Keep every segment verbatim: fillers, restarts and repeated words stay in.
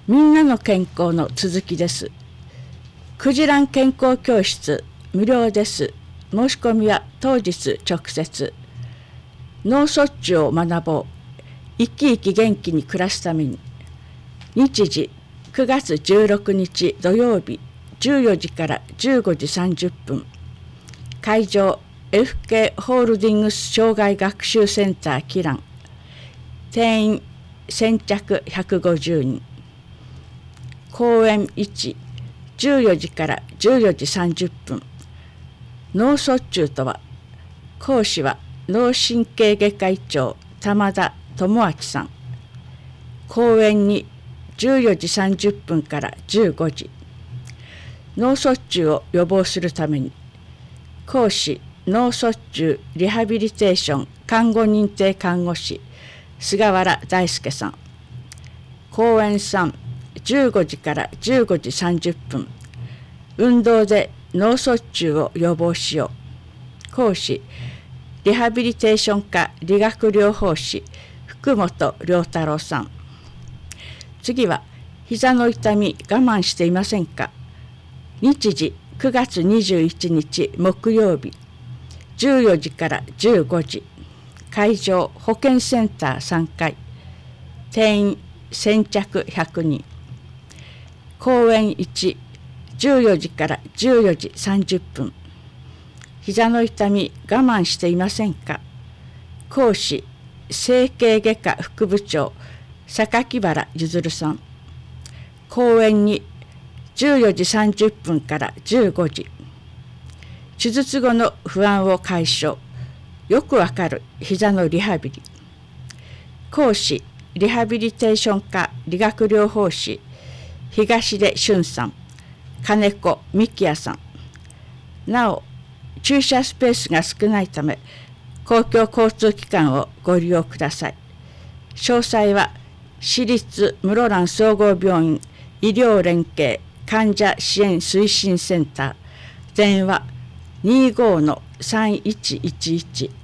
みんなの健康の続きです。くじらん健康教室無料です。申し込みは当日直接。脳卒中を学ぼう。生き生き元気に暮らすために。日時くがつじゅうろくにち土曜日じゅうよじからじゅうごじさんじゅっぷん。会場 エフケー ホールディングス障害学習センターキラン。定員先着ひゃくごじゅうにん。講演いち、じゅうよじからじゅうよじさんじゅっぷん。脳卒中とは。講師は脳神経外科医長玉田智明さん。講演にじゅうよじさんじゅっぷんからじゅうごじ。脳卒中を予防するために。講師脳卒中リハビリテーション看護認定看護師菅原大輔さん。講演さん、じゅうごじからじゅうごじさんじゅっぷん。運動で脳卒中を予防しよう。講師リハビリテーション科理学療法士福本良太郎さん。次は膝の痛み我慢していませんか。日時くがつにじゅういちにち木曜日じゅうよじからじゅうごじ。会場保健センターさんかい。定員先着ひゃくにん。講演いち、じゅうよじからじゅうよじさんじゅっぷん。膝の痛み我慢していませんか。講師整形外科副部長榊原譲さん。講演にじゅうよじさんじゅっぷんからじゅうごじ。手術後の不安を解消。よくわかる膝のリハビリ。講師リハビリテーション科理学療法士東出俊さん、金子幹也さん。なお駐車スペースが少ないため公共交通機関をご利用ください。詳細は市立室蘭総合病院医療連携患者支援推進センター。電話 にじゅうごのさんいちいちいち。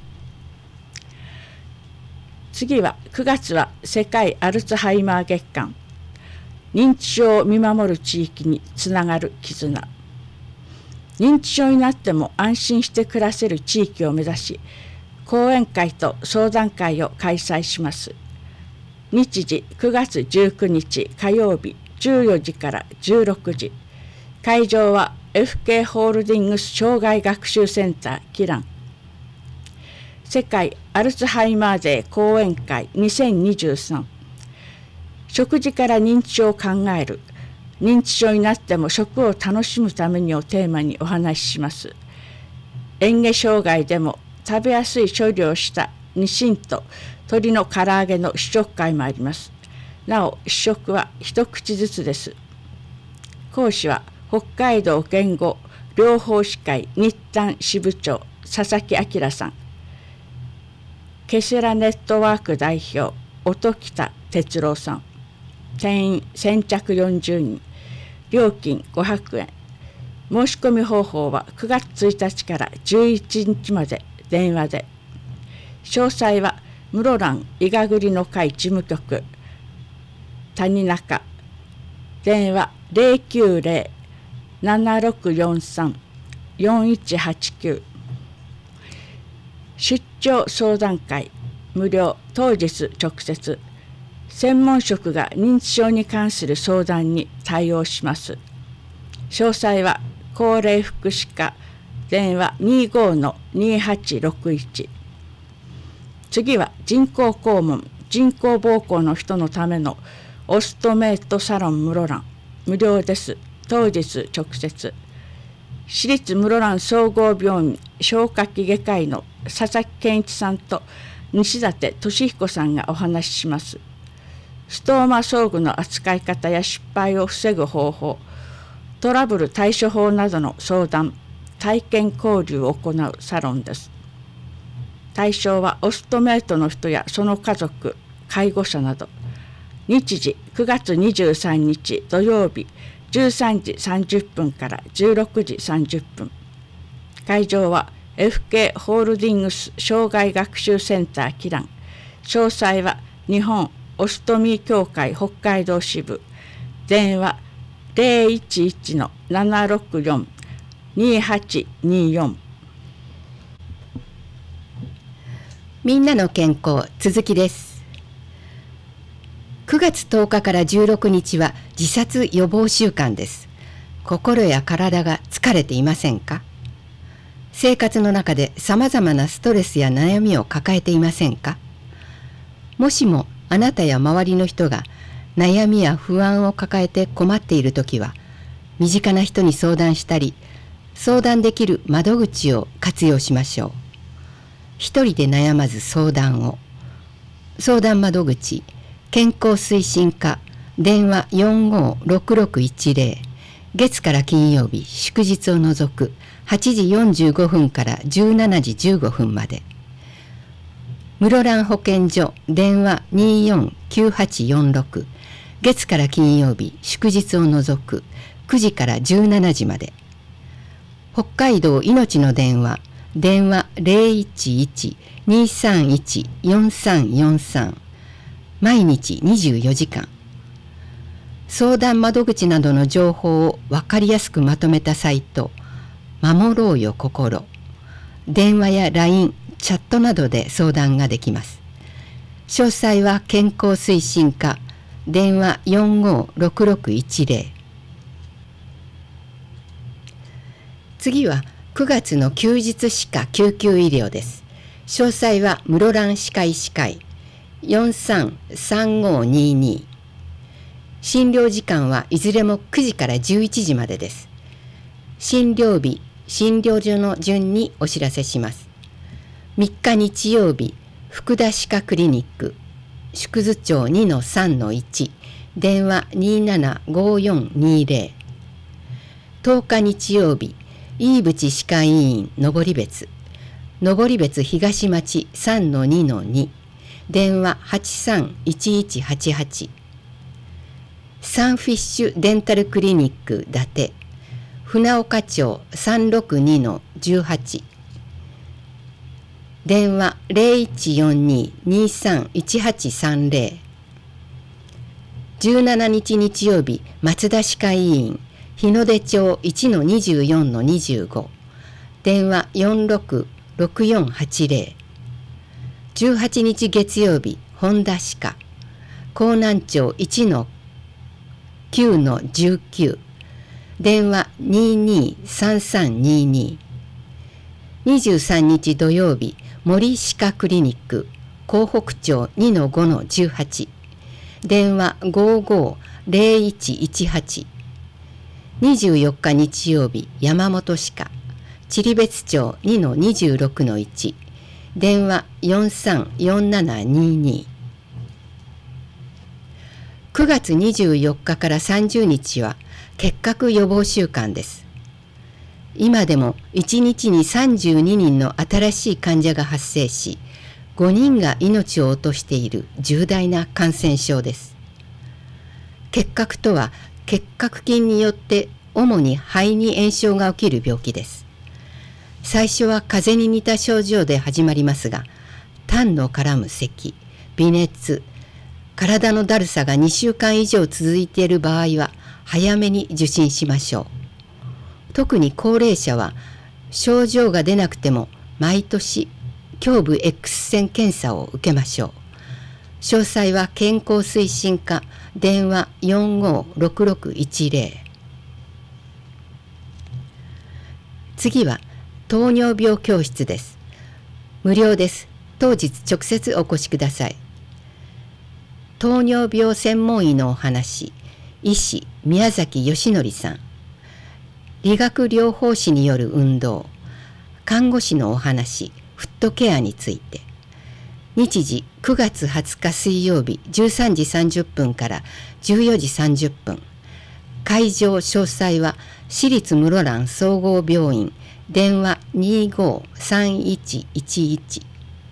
次はくがつは世界アルツハイマー月間。認知症を見守る地域につながる絆。認知症になっても安心して暮らせる地域を目指し、講演会と相談会を開催します。日時くがつじゅうくにち火曜日じゅうよじからじゅうろくじ。会場は エフケー ホールディングス障害学習センターキラン。世界アルツハイマーデー講演会にせんにじゅうさん。食事から認知症を考える。認知症になっても食を楽しむためにをテーマにお話しします。嚥下障害でも食べやすい処理をしたニシンと鶏の唐揚げの試食会もあります。なお試食は一口ずつです。講師は北海道言語療法士会日丹支部長佐々木明さん。ケセラネットワーク代表音北哲郎さん。定員先着よんじゅうにん。料金ごひゃくえん。申し込み方法はくがつついたちからじゅういちにちまで電話で。詳細は室蘭伊賀栗の会事務局谷中。電話 ゼロきゅうゼロ ななろくよんさん よんいちはちきゅう。出張相談会無料当日直接。専門職が認知症に関する相談に対応します。詳細は高齢福祉課電話 にじゅうごのにはちろくいち。次は人工肛門人工膀胱の人のためのオストメイトサロン室蘭。無料です。当日直接。私立室蘭総合病院消化器外科医の佐々木健一さんと西舘俊彦さんがお話しします。ストーマ装具の扱い方や失敗を防ぐ方法、トラブル対処法などの相談、体験交流を行うサロンです。対象はオストメイトの人やその家族、介護者など。日時くがつにじゅうさんにち土曜日じゅうさんじさんじゅっぷんからじゅうろくじさんじゅっぷん。会場は エフケー ホールディングス障害学習センターキラン。詳細は日本オストミー協会北海道支部電話ゼロいちいちのななろくよん にはちによん。 みんなの健康、続きです。くがつとおかからじゅうろくにちは自殺予防週間です。心や体が疲れていませんか？生活の中でさまざまなストレスや悩みを抱えていませんか？もしもあなたや周りの人が悩みや不安を抱えて困っているときは、身近な人に相談したり、相談できる窓口を活用しましょう。一人で悩まず相談を。相談窓口、健康推進課、電話よんごーろくろくいちぜろ、月から金曜日、祝日を除くはちじよんじゅうごふんからじゅうしちじじゅうごふんまで。室蘭保健所、電話によんきゅうはちよんろく、月から金曜日、祝日を除くくじからじゅうしちじまで。北海道いのちの電話、電話ゼロいちいち にさんいち よんさんよんさん、毎日にじゅうよじかん。相談窓口などの情報を分かりやすくまとめたサイト、守ろうよ心。電話や ライン、チャットなどで相談ができます。詳細は健康推進課、電話よんごーろくろくいちぜろ。次はくがつの休日歯科救急医療です。詳細は室蘭歯科医師会よんさんさんごーにーにー。診療時間はいずれもくじからじゅういちじまでです。診療日、診療所の順にお知らせします。みっか日曜日、福田歯科クリニック、宿津町 にのさんのいち、電話にーななごーよんにーぜろ。とおか日曜日、飯淵歯科医院登別、登別東町 さんのにのに、電話はちさんいちいちはちはち。サンフィッシュデンタルクリニック伊達、船岡町 さんろくにのじゅうはち、電話ゼロいちよんに にさんいちはちさんぜろ。じゅうしちにち日曜日、松田歯科医院日の出町 いちのにじゅうよんのにじゅうご、電話よんろくろくよんはちぜろ。じゅうはちにち月曜日、本田歯科江南町 いちのきゅうのじゅうきゅう、電話にーにーさんさんにーにー。にじゅうさんにち土曜日、森歯科クリニック江北町 にのごのじゅうはち、電話ごーごーぜろいちいちはち。にじゅうよっか日曜日、山本歯科知別町 にのにじゅうろくのいち、電話よんさんよんななにーにー。くがつにじゅうよっかからさんじゅうにちは結核予防週間です。今でもいちにちにさんじゅうににんの新しい患者が発生し、ごにんが命を落としている重大な感染症です。結核とは結核菌によって主に肺に炎症が起きる病気です。最初は風邪に似た症状で始まりますが、痰の絡む咳、微熱、体のだるさがにしゅうかん以上続いている場合は早めに受診しましょう。特に高齢者は症状が出なくても毎年胸部 X 線検査を受けましょう。詳細は健康推進課電話よんごーろくろくいちぜろ。次は糖尿病教室です。無料です。当日直接お越しください。糖尿病専門医のお話、医師宮崎義則さん。理学療法士による運動、看護師のお話、フットケアについて。日時くがつはつか水曜日じゅうさんじさんじゅっぷんからじゅうよじさんじゅっぷん。会場詳細は私立室蘭総合病院電話にーごーさんいちいちいち。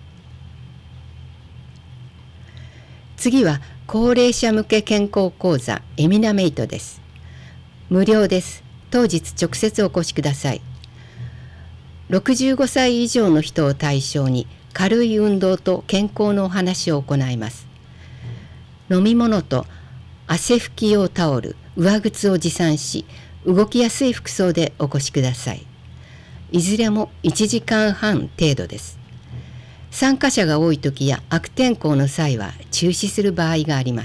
次は高齢者向け健康講座エミナメイトです。無料です。当日直接お越しください。ろくじゅうごさい以上の人を対象に軽い運動と健康のお話を行います。飲み物と汗拭き用タオル、 上靴を持参し、動きやすい服装でお越しください。いずれもいちじかんはん程度です。参加者が多い時や悪天候の際は中止する場合があります。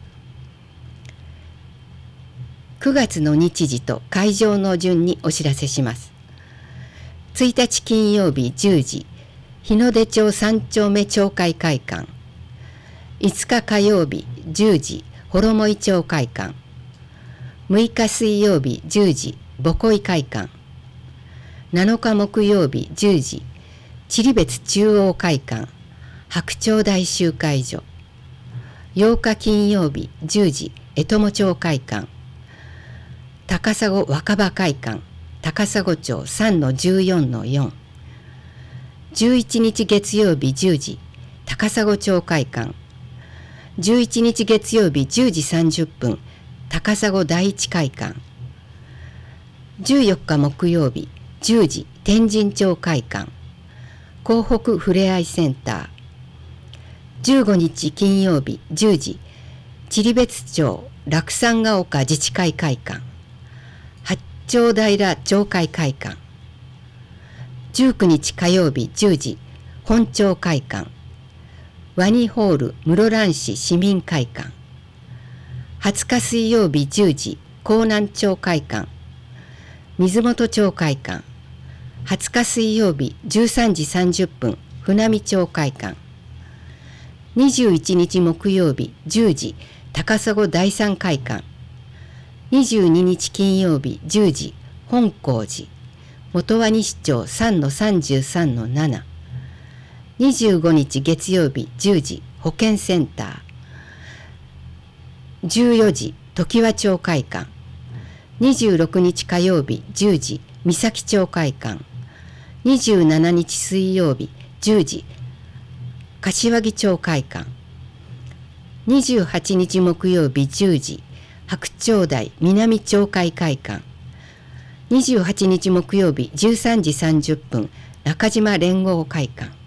くがつの日時と会場の順にお知らせします。ついたち金曜日じゅうじ、日の出町さん丁目町会会館。いつか火曜日じゅうじ、幌井町会館。むいか水曜日じゅうじ、母恋会館。なのか木曜日じゅうじ、知別中央会館、白鳥大集会所。ようか金曜日じゅうじ、江友町会館。高砂若葉会館、高砂町 さんのじゅうよんのよん。じゅういちにち月曜日じゅうじ、高砂町会館。じゅういちにち月曜日じゅうじさんじゅっぷん、高砂第一会館。じゅうよっか木曜日じゅうじ、天神町会館。港北ふれあいセンター。じゅうごにち金曜日じゅうじ、知別町楽山ヶ丘自治会会館。八丁平町会会館。じゅうくにち火曜日じゅうじ、本町会館。ワニホール室蘭市市民会館。はつか水曜日じゅうじ、江南町会館。水元町会館。はつか水曜日じゅうさんじさんじゅっぷん、船見町会館。にじゅういちにち木曜日じゅうじ、高砂第三会館。にじゅうににち金曜日じゅうじ、本光寺。元和西町 さんのさんじゅうさんのなな。にじゅうごにち月曜日じゅうじ、保健センター。じゅうよじ、常盤町会館。にじゅうろくにち火曜日じゅうじ、三崎町会館。にじゅうしちにち水曜日じゅうじ、柏木町会館。にじゅうはちにち木曜日じゅうじ、白鳥台南町会会館。にじゅうはちにち木曜日じゅうさんじさんじゅっぷん、中島連合会館。